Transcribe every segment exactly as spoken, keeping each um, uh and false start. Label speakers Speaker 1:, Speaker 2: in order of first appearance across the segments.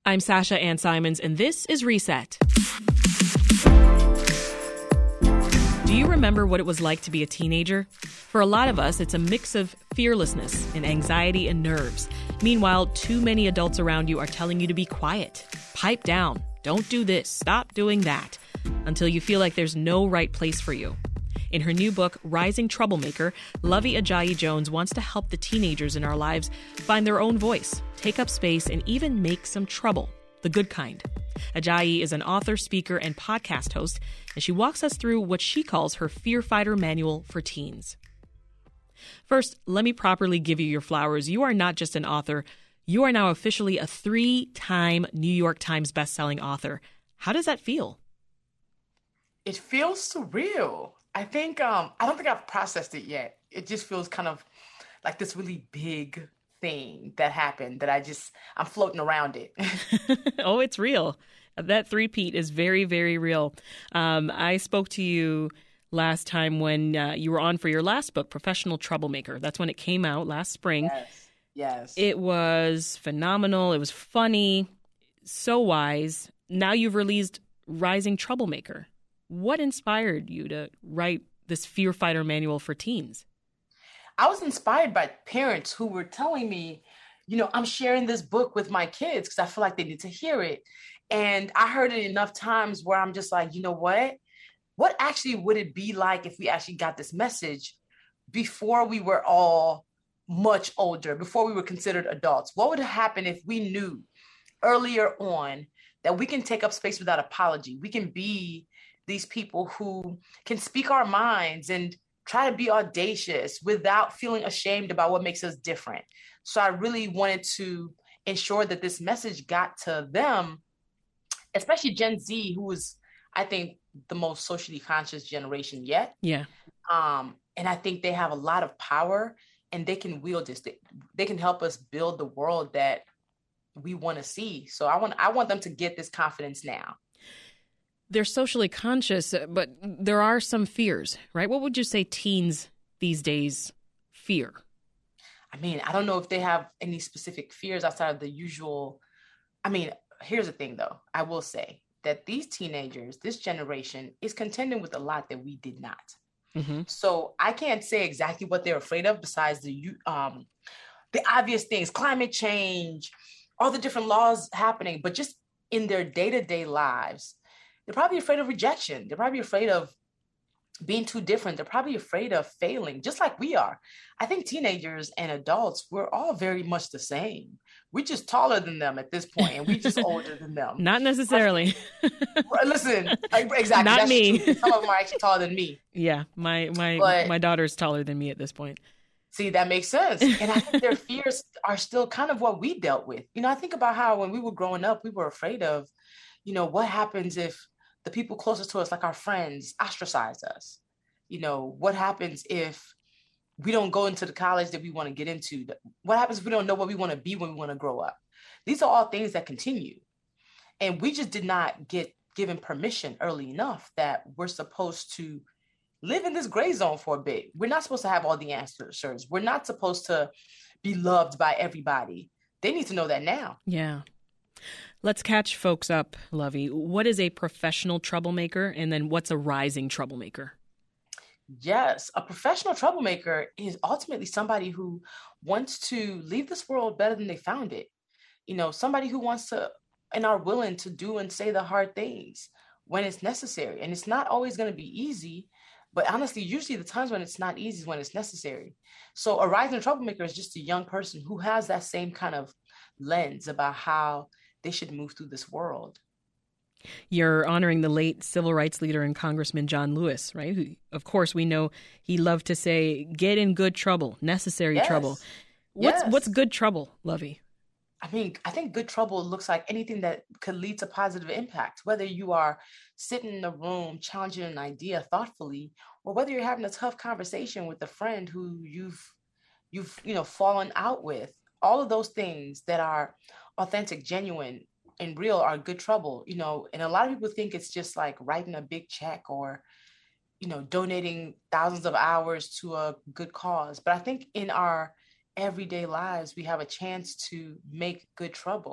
Speaker 1: I'm Sasha Ann Simons, and this is Reset. Do you remember what it was like to be a teenager? For a lot of us, it's a mix of fearlessness and anxiety and nerves. Meanwhile, too many adults around you are telling you to be quiet, pipe down, don't do this, stop doing that, until you feel like there's no right place for you. In her new book, Rising Troublemaker, Lovey Ajayi-Jones wants to help the teenagers in our lives find their own voice, take up space, and even make some trouble, the good kind. Ajayi is an author, speaker, and podcast host, and she walks us through what she calls her Fear Fighter Manual for teens. First, let me properly give you your flowers. You are not just an author. You are now officially a three-time New York Times bestselling author. How does that feel?
Speaker 2: It feels surreal. I think, um, I don't think I've processed it yet. It just feels kind of like this really big thing that happened that I just, I'm floating around it.
Speaker 1: Oh, it's real. That three-peat is very, very real. Um, I spoke to you last time when uh, you were on for your last book, Professional Troublemaker. That's when it came out last spring.
Speaker 2: Yes, yes.
Speaker 1: It was phenomenal. It was funny, so wise. Now you've released Rising Troublemaker. What inspired you to write this Fear Fighter Manual for teens?
Speaker 2: I was inspired by parents who were telling me, you know, I'm sharing this book with my kids because I feel like they need to hear it. And I heard it enough times where I'm just like, you know what? What actually would it be like if we actually got this message before we were all much older, before we were considered adults? What would happen if we knew earlier on that we can take up space without apology? We can be these people who can speak our minds and try to be audacious without feeling ashamed about what makes us different. So I really wanted to ensure that this message got to them, especially Gen Z, who is, I think, the most socially conscious generation yet.
Speaker 1: Yeah.
Speaker 2: Um, and I think they have a lot of power and they can wield this. They, they can help us build the world that we want to see. So I want, I want them to get this confidence now.
Speaker 1: They're socially conscious, but there are some fears, right? What would you say teens these days fear?
Speaker 2: I mean, I don't know if they have any specific fears outside of the usual. I mean, here's the thing, though. I will say that these teenagers, this generation, is contending with a lot that we did not. Mm-hmm. So I can't say exactly what they're afraid of besides the um, the obvious things, climate change, all the different laws happening, but just in their day-to-day lives, they're probably afraid of rejection. They're probably afraid of being too different. They're probably afraid of failing, just like we are. I think teenagers and adults, we're all very much the same. We're just taller than them at this point, and we're just older than them.
Speaker 1: Not necessarily.
Speaker 2: Listen, exactly.
Speaker 1: Not
Speaker 2: That's
Speaker 1: me.
Speaker 2: True. Some of them are actually taller than me.
Speaker 1: Yeah, my my
Speaker 2: But,
Speaker 1: my daughter's taller than me at this point.
Speaker 2: See, that makes sense. And I think their fears are still kind of what we dealt with. You know, I think about how when we were growing up, we were afraid of, you know, what happens if the people closest to us, like our friends, ostracize us? You know, what happens if we don't go into the college that we want to get into? What happens if we don't know what we want to be when we want to grow up? These are all things that continue. And we just did not get given permission early enough that we're supposed to live in this gray zone for a bit. We're not supposed to have all the answers. We're not supposed to be loved by everybody. They need to know that now.
Speaker 1: Yeah. Let's catch folks up, Lovey. What is a professional troublemaker? And then what's a rising troublemaker?
Speaker 2: Yes, a professional troublemaker is ultimately somebody who wants to leave this world better than they found it. You know, somebody who wants to and are willing to do and say the hard things when it's necessary. And it's not always going to be easy, but honestly, usually the times when it's not easy is when it's necessary. So a rising troublemaker is just a young person who has that same kind of lens about how they should move through this world.
Speaker 1: You're honoring the late civil rights leader and Congressman John Lewis, right? Who, of course, we know he loved to say, get in good trouble, necessary
Speaker 2: Yes.
Speaker 1: trouble. What's
Speaker 2: Yes.
Speaker 1: what's good trouble, Lovey?
Speaker 2: I mean, I think good trouble looks like anything that could lead to positive impact, whether you are sitting in a room challenging an idea thoughtfully, or whether you're having a tough conversation with a friend who you've, you've, you know, fallen out with. All of those things that are authentic, genuine, and real are good trouble, you know, and a lot of people think it's just like writing a big check or, you know, donating thousands of hours to a good cause. But I think in our everyday lives, we have a chance to make good trouble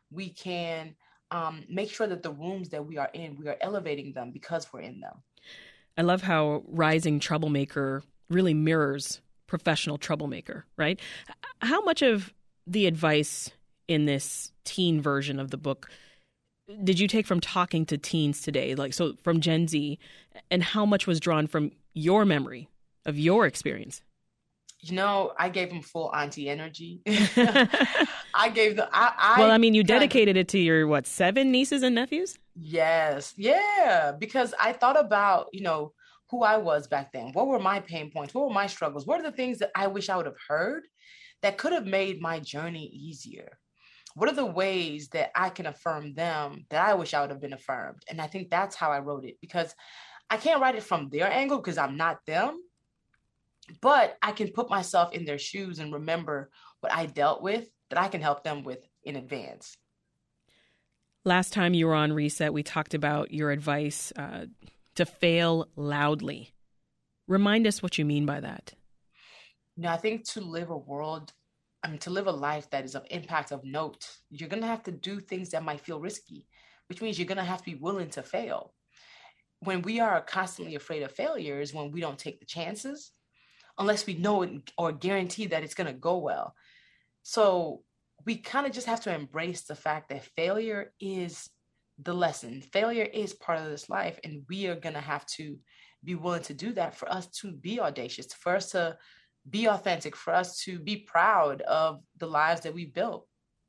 Speaker 2: we can um, make sure that the rooms that we are in, we are elevating them because we're in them.
Speaker 1: I love how Rising Troublemaker really mirrors Professional Troublemaker, right? How much of the advice in this teen version of the book did you take from talking to teens today, like so from Gen Z, and how much was drawn from your memory of your experience?
Speaker 2: You know, I gave them full auntie energy. I gave the. I, I
Speaker 1: well, I mean, you dedicated it to your what, seven nieces and nephews?
Speaker 2: Yes, yeah, because I thought about, you know, who I was back then. What were my pain points? What were my struggles? What are the things that I wish I would have heard that could have made my journey easier? What are the ways that I can affirm them that I wish I would have been affirmed? And I think that's how I wrote it, because I can't write it from their angle because I'm not them, but I can put myself in their shoes and remember what I dealt with that I can help them with in advance.
Speaker 1: Last time you were on Reset, we talked about your advice uh, to fail loudly. Remind us what you mean by that.
Speaker 2: You know, I think to live a world I mean, to live a life that is of impact, of note, you're going to have to do things that might feel risky, which means you're going to have to be willing to fail. When we are constantly afraid of failure is when we don't take the chances, unless we know it or guarantee that it's going to go well. So we kind of just have to embrace the fact that failure is the lesson. Failure is part of this life, and we are going to have to be willing to do that for us to be audacious, for us to be authentic, for us to be proud of the lives that we built.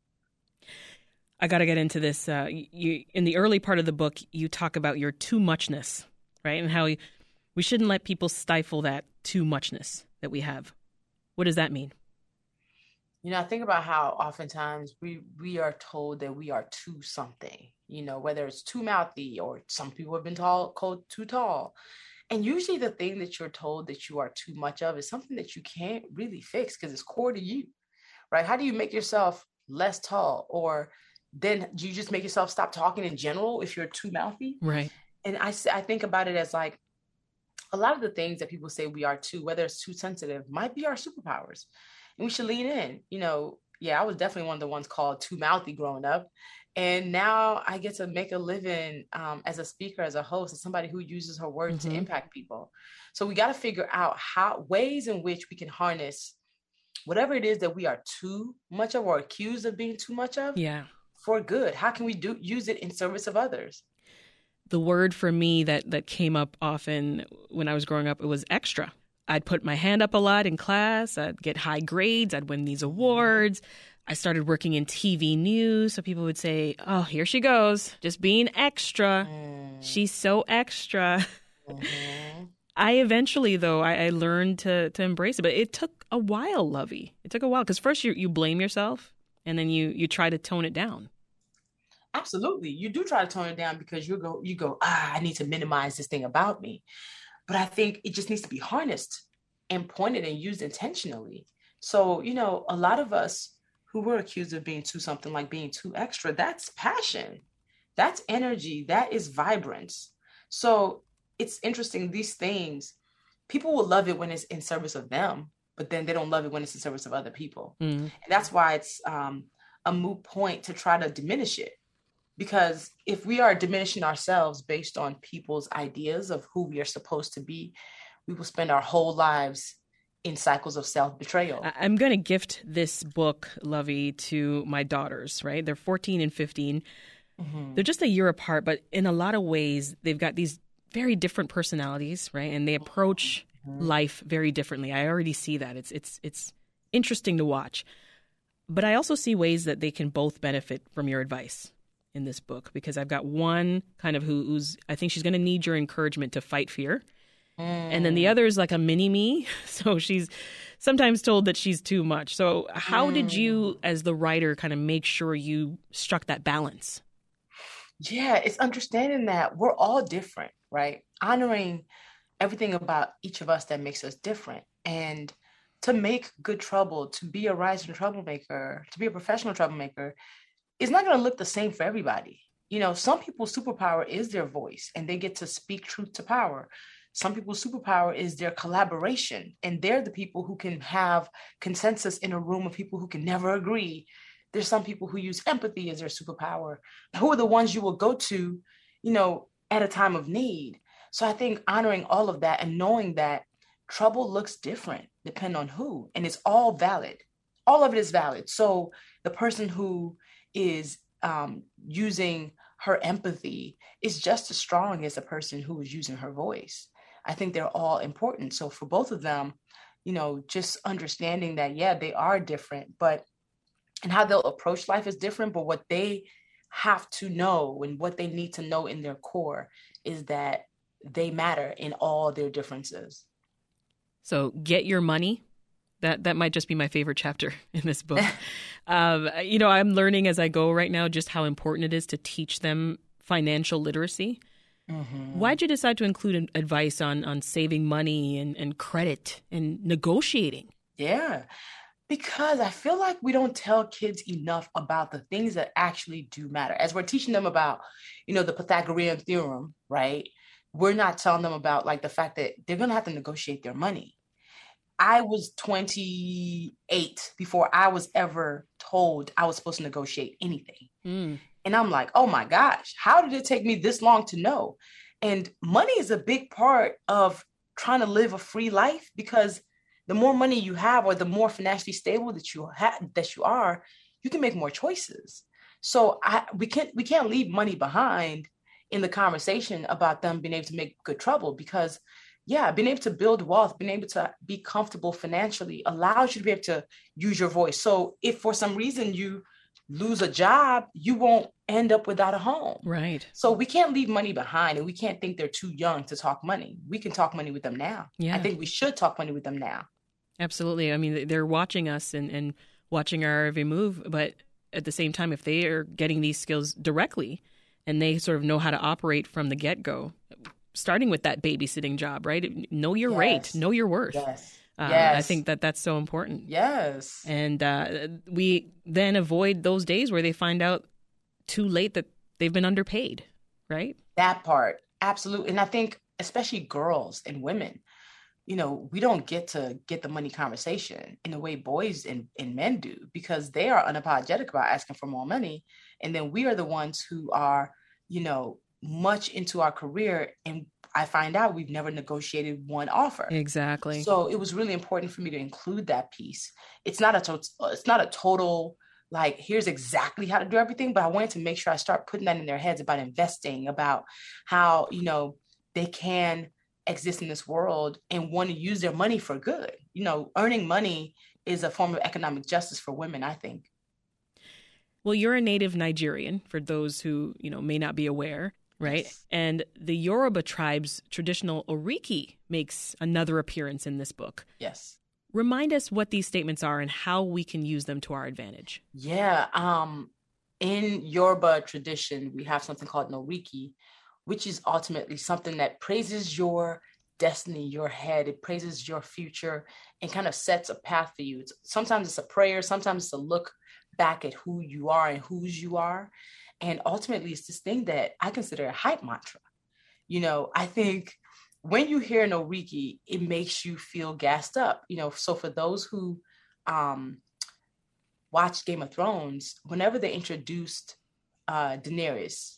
Speaker 1: I got to get into this. Uh, you, in the early part of the book, you talk about your too muchness, right? And how we shouldn't let people stifle that too muchness that we have. What does that mean?
Speaker 2: You know, I think about how oftentimes we, we are told that we are too something, you know, whether it's too mouthy or some people have been tall, called too tall. And usually the thing that you're told that you are too much of is something that you can't really fix because it's core to you, right? How do you make yourself less tall? Or then do you just make yourself stop talking in general if you're too mouthy?
Speaker 1: Right.
Speaker 2: And I, I think about it as like a lot of the things that people say we are too, whether it's too sensitive, might be our superpowers. And we should lean in. You know, yeah, I was definitely one of the ones called too mouthy growing up. And now I get to make a living um, as a speaker, as a host, as somebody who uses her words mm-hmm. to impact people. So we got to figure out how ways in which we can harness whatever it is that we are too much of or accused of being too much of
Speaker 1: yeah.
Speaker 2: for good. How can we do use it in service of others?
Speaker 1: The word for me that, that came up often when I was growing up, it was extra. I'd put my hand up a lot in class. I'd get high grades. I'd win these awards. I started working in T V news, so people would say, oh, here she goes, just being extra. Mm. She's so extra. Mm-hmm. I eventually, though, I, I learned to to embrace it. But it took a while, Lovey. It took a while because first you, you blame yourself and then you you try to tone it down.
Speaker 2: Absolutely. You do try to tone it down because you go, you go, ah, I need to minimize this thing about me. But I think it just needs to be harnessed and pointed and used intentionally. So, you know, a lot of us who were accused of being too something like being too extra, that's passion, that's energy, that is vibrance. So it's interesting, these things, people will love it when it's in service of them, but then they don't love it when it's in service of other people. Mm. And that's why it's um, a moot point to try to diminish it. Because if we are diminishing ourselves based on people's ideas of who we are supposed to be, we will spend our whole lives in cycles of self-betrayal.
Speaker 1: I'm going to gift this book, Lovey, to my daughters, right? They're fourteen and fifteen. Mm-hmm. They're just a year apart, but in a lot of ways, they've got these very different personalities, right? And they approach mm-hmm. life very differently. I already see that. It's it's it's interesting to watch. But I also see ways that they can both benefit from your advice in this book, because I've got one kind of who, who's, I think she's going to need your encouragement to fight fear. Mm. And then the other is like a mini me. So she's sometimes told that she's too much. So how mm. did you, as the writer, kind of make sure you struck that balance?
Speaker 2: Yeah, it's understanding that we're all different, right? Honoring everything about each of us that makes us different. And to make good trouble, to be a rising troublemaker, to be a professional troublemaker, it's not going to look the same for everybody. You know, some people's superpower is their voice and they get to speak truth to power. Some people's superpower is their collaboration, and they're the people who can have consensus in a room of people who can never agree. There's some people who use empathy as their superpower. Who are the ones you will go to, you know, at a time of need? So I think honoring all of that and knowing that trouble looks different depending on who, and it's all valid. All of it is valid. So the person who is um, using her empathy is just as strong as the person who is using her voice. I think they're all important. So for both of them, you know, just understanding that, yeah, they are different, but and how they'll approach life is different, but what they have to know and what they need to know in their core is that they matter in all their differences.
Speaker 1: So get your money. That that might just be my favorite chapter in this book. um, you know, I'm learning as I go right now just how important it is to teach them financial literacy. Mm-hmm. Why'd you decide to include advice on on saving money and, and credit and negotiating?
Speaker 2: Yeah, because I feel like we don't tell kids enough about the things that actually do matter. As we're teaching them about, you know, the Pythagorean theorem, right? We're not telling them about like the fact that they're going to have to negotiate their money. I was twenty-eight before I was ever told I was supposed to negotiate anything. Mm. And I'm like, oh my gosh, how did it take me this long to know? And money is a big part of trying to live a free life, because the more money you have, or the more financially stable that you have, that you are, you can make more choices. So I, we can't we can't leave money behind in the conversation about them being able to make good trouble, because yeah, being able to build wealth, being able to be comfortable financially allows you to be able to use your voice. So if for some reason you lose a job, you won't end up without a home.
Speaker 1: Right.
Speaker 2: So we can't leave money behind, and we can't think they're too young to talk money. We can talk money with them now. Yeah. I think we should talk money with them now.
Speaker 1: Absolutely. I mean, they're watching us and, and watching our every move, but at the same time, if they are getting these skills directly and they sort of know how to operate from the get-go, starting with that babysitting job, right? Know your yes. rate, know your worth.
Speaker 2: Yes.
Speaker 1: Um,
Speaker 2: yes.
Speaker 1: I think that that's so important.
Speaker 2: Yes.
Speaker 1: And uh, we then avoid those days where they find out too late that they've been underpaid, right?
Speaker 2: That part. Absolutely. And I think especially girls and women, you know, we don't get to get the money conversation in the way boys and, and men do, because they are unapologetic about asking for more money. And then we are the ones who are, you know, much into our career, and I find out we've never negotiated one offer.
Speaker 1: Exactly.
Speaker 2: So it was really important for me to include that piece. It's not a to- it's not a total like here's exactly how to do everything, but I wanted to make sure I start putting that in their heads about investing, about how, you know, they can exist in this world and want to use their money for good. You know, earning money is a form of economic justice for women, I think.
Speaker 1: Well, you're a native Nigerian, for those who, you know, may not be aware. Right. Yes. And the Yoruba tribe's traditional oriki makes another appearance in this book.
Speaker 2: Yes.
Speaker 1: Remind us what these statements are and how we can use them to our advantage.
Speaker 2: Yeah. Um, in Yoruba tradition, we have something called an oriki, which is ultimately something that praises your destiny, your head. It praises your future and kind of sets a path for you. It's, sometimes it's a prayer. Sometimes it's a look back at who you are and whose you are. And ultimately, it's this thing that I consider a hype mantra. You know, I think when you hear an oriki, it makes you feel gassed up. You know, so for those who um, watched Game of Thrones, whenever they introduced uh, Daenerys,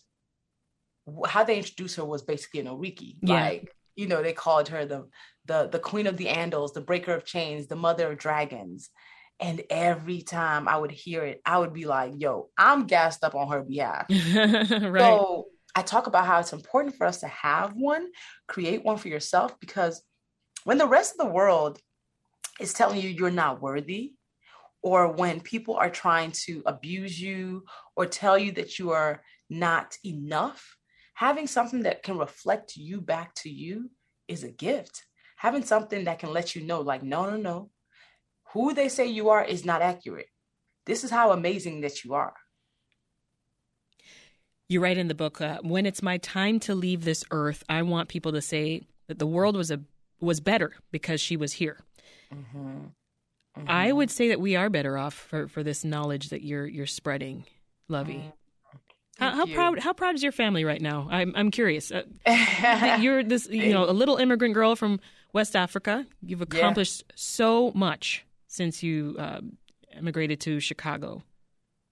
Speaker 2: how they introduced her was basically an oriki.
Speaker 1: Yeah.
Speaker 2: Like, you know, they called her the the the Queen of the Andals, the Breaker of Chains, the Mother of Dragons. And every time I would hear it, I would be like, yo, I'm gassed up on her behalf.
Speaker 1: Right.
Speaker 2: So I talk about how it's important for us to have one, create one for yourself, because when the rest of the world is telling you you're not worthy, or when people are trying to abuse you or tell you that you are not enough, having something that can reflect you back to you is a gift. Having something that can let you know, like, no, no, no. Who they say you are is not accurate. This is how amazing that you are.
Speaker 1: You write in the book, uh, when it's my time to leave this earth, I want people to say that the world was a was better because she was here. Mm-hmm. Mm-hmm. I would say that we are better off for, for this knowledge that you're you're spreading, Lovey. Mm-hmm. How, how proud how proud is your family right now? I'm I'm curious. Uh, you're this you know a little immigrant girl from West Africa. You've accomplished yeah. so much since you uh, immigrated to Chicago.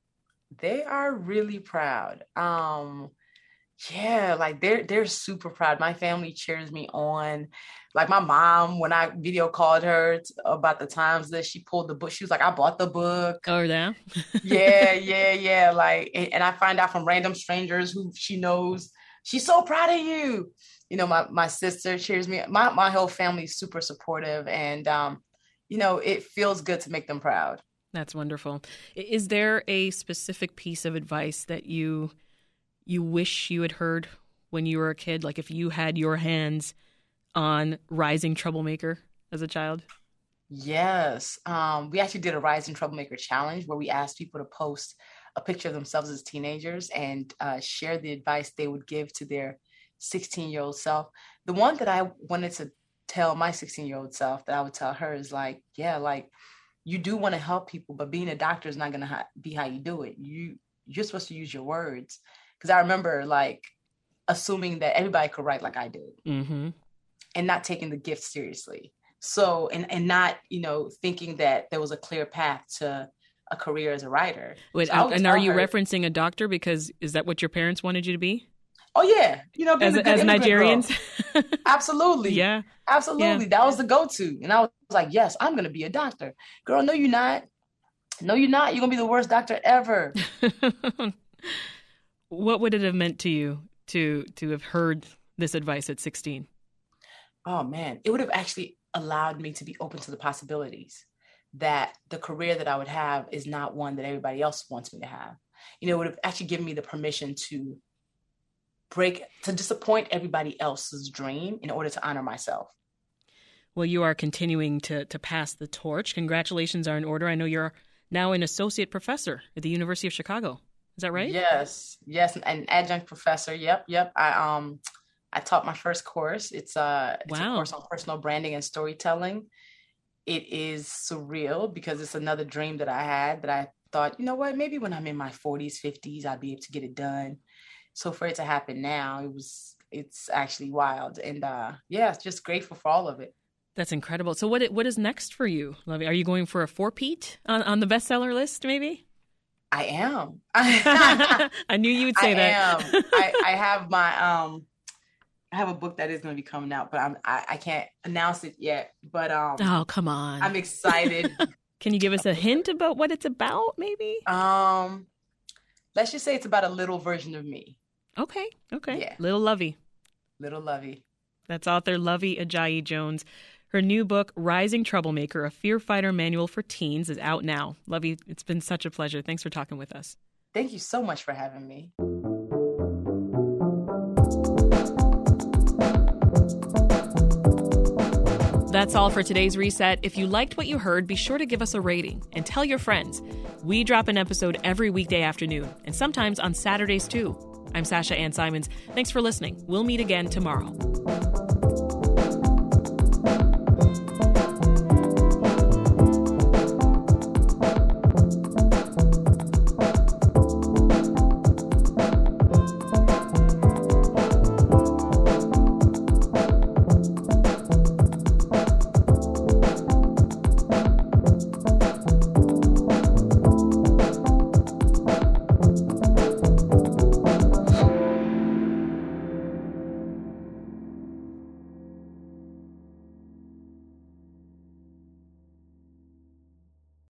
Speaker 2: They are really proud. Um, yeah, like they're they're super proud. My family cheers me on. Like my mom, when I video called her t- about the times that she pulled the book, she was like, "I bought the book."
Speaker 1: Oh, yeah.
Speaker 2: Yeah, yeah, yeah. Like, and, and I find out from random strangers who she knows, she's so proud of you. You know, my my sister cheers me. My my whole family is super supportive, and um, you know, it feels good to make them proud.
Speaker 1: That's wonderful. I- Is there a specific piece of advice that you you wish you had heard when you were a kid? Like if you had your hands on Rising Troublemaker as a child?
Speaker 2: Yes. Um, we actually did a Rising Troublemaker challenge where we asked people to post a picture of themselves as teenagers and uh, share the advice they would give to their sixteen-year-old self. The one that I wanted to tell my sixteen-year-old self that I would tell her is like, yeah, like you do want to help people, but being a doctor is not going to ha- be how you do it. You, you're supposed to use your words. Because I remember like assuming that everybody could write like I did
Speaker 1: Mm-hmm.
Speaker 2: and not taking the gift seriously. So, and, and not, you know, thinking that there was a clear path to a career as a writer.
Speaker 1: Wait,
Speaker 2: So I would
Speaker 1: and
Speaker 2: tell
Speaker 1: are you
Speaker 2: her,
Speaker 1: referencing a doctor? Because is that what your parents wanted you to be?
Speaker 2: oh yeah, you know, being
Speaker 1: As,
Speaker 2: a good
Speaker 1: as
Speaker 2: immigrant girl.
Speaker 1: Nigerians?
Speaker 2: Absolutely.
Speaker 1: Yeah.
Speaker 2: Absolutely.
Speaker 1: Yeah.
Speaker 2: That was the go-to. And I was like, yes, I'm going to be a doctor. Girl, no, you're not. No, you're not. You're going to be the worst doctor ever.
Speaker 1: What would it have meant to you to to have heard this advice at sixteen?
Speaker 2: Oh man, it would have actually allowed me to be open to the possibilities that the career that I would have is not one that everybody else wants me to have. You know, it would have actually given me the permission to break, to disappoint everybody else's dream in order to honor myself.
Speaker 1: Well, you are continuing to to pass the torch. Congratulations are in order. I know you're now an associate professor at the University of Chicago. Is that right?
Speaker 2: Yes, yes, an adjunct professor. Yep, yep. I um I taught my first course. It's a it's
Speaker 1: Wow.
Speaker 2: a course on personal branding and storytelling. It is surreal because it's another dream that I had that I thought, you know what, maybe when I'm in my forties, fifties, I'll be able to get it done. So for it to happen now, it was it's actually wild. And uh yeah, just grateful for all of it.
Speaker 1: That's incredible. So what what is next for you, Lovey? Are you going for a four-peat on, on the bestseller list, maybe?
Speaker 2: I am.
Speaker 1: I knew you would say
Speaker 2: I
Speaker 1: that.
Speaker 2: am. I, I have my um I have a book that is going to be coming out, but I'm I, I can't announce it yet. But um
Speaker 1: Oh, come on.
Speaker 2: I'm excited.
Speaker 1: Can you give us a hint about what it's about, maybe?
Speaker 2: um let's just say it's about a little version of me.
Speaker 1: Okay, okay.
Speaker 2: Yeah.
Speaker 1: Little Lovey.
Speaker 2: Little Lovey.
Speaker 1: That's author Lovey Ajayi-Jones. Her new book, Rising Troublemaker, A Fear Fighter Manual for Teens, is out now. Lovey, it's been such a pleasure. Thanks for talking with us.
Speaker 2: Thank you so much for having me.
Speaker 1: That's all for today's Reset. If you liked what you heard, be sure to give us a rating and tell your friends. We drop an episode every weekday afternoon, and sometimes on Saturdays too. I'm Sasha Ann Simons. Thanks for listening. We'll meet again tomorrow.